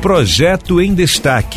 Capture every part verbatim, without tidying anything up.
Projeto em Destaque.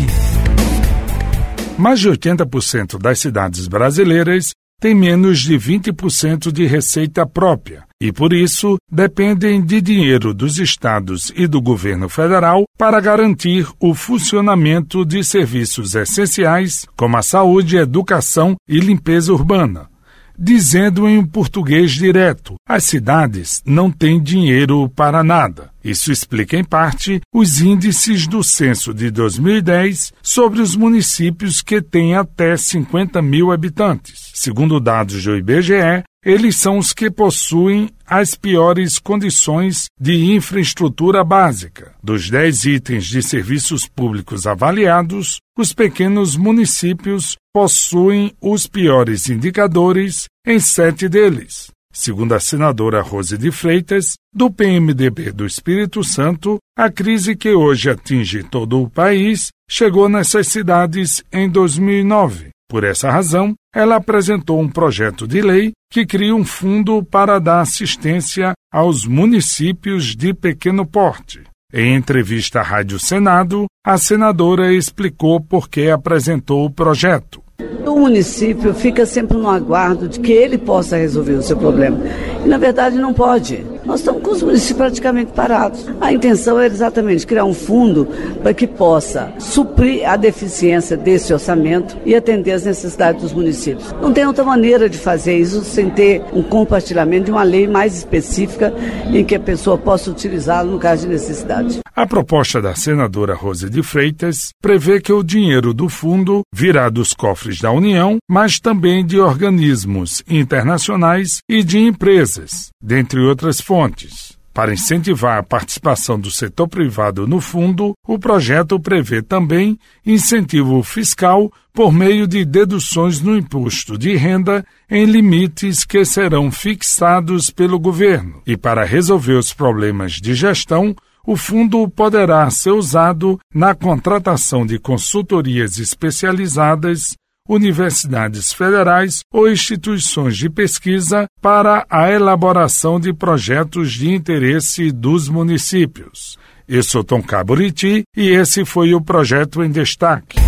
Mais de oitenta por cento das cidades brasileiras têm menos de vinte por cento de receita própria e, por isso, dependem de dinheiro dos estados e do governo federal para garantir o funcionamento de serviços essenciais como a saúde, educação e limpeza urbana. Dizendo em um português direto, as cidades não têm dinheiro para nada. Isso explica, em parte, os índices do censo de dois mil e dez sobre os municípios que têm até cinquenta mil habitantes. Segundo dados do I B G E, eles são os que possuem as piores condições de infraestrutura básica. Dos dez itens de serviços públicos avaliados, os pequenos municípios possuem os piores indicadores em sete deles. Segundo a senadora Rose de Freitas, do P M D B do Espírito Santo, a crise que hoje atinge todo o país chegou nessas cidades em dois mil e nove. Por essa razão, ela apresentou um projeto de lei que cria um fundo para dar assistência aos municípios de pequeno porte. Em entrevista à Rádio Senado, a senadora explicou por que apresentou o projeto. O município fica sempre no aguardo de que ele possa resolver o seu problema. E, na verdade, não pode. Nós estamos com os municípios praticamente parados. A intenção era exatamente criar um fundo para que possa suprir a deficiência desse orçamento e atender às necessidades dos municípios. Não tem outra maneira de fazer isso sem ter um compartilhamento de uma lei mais específica em que a pessoa possa utilizá-lo no caso de necessidade. A proposta da senadora Rose de Freitas prevê que o dinheiro do fundo virá dos cofres da União, mas também de organismos internacionais e de empresas, dentre outras fontes. Para incentivar a participação do setor privado no fundo, o projeto prevê também incentivo fiscal por meio de deduções no imposto de renda em limites que serão fixados pelo governo. E para resolver os problemas de gestão, o fundo poderá ser usado na contratação de consultorias especializadas, universidades federais ou instituições de pesquisa para a elaboração de projetos de interesse dos municípios. Eu sou Tom Caburiti e esse foi o Projeto em Destaque.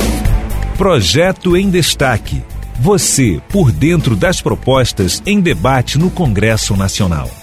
Projeto em Destaque. Você por dentro das propostas em debate no Congresso Nacional.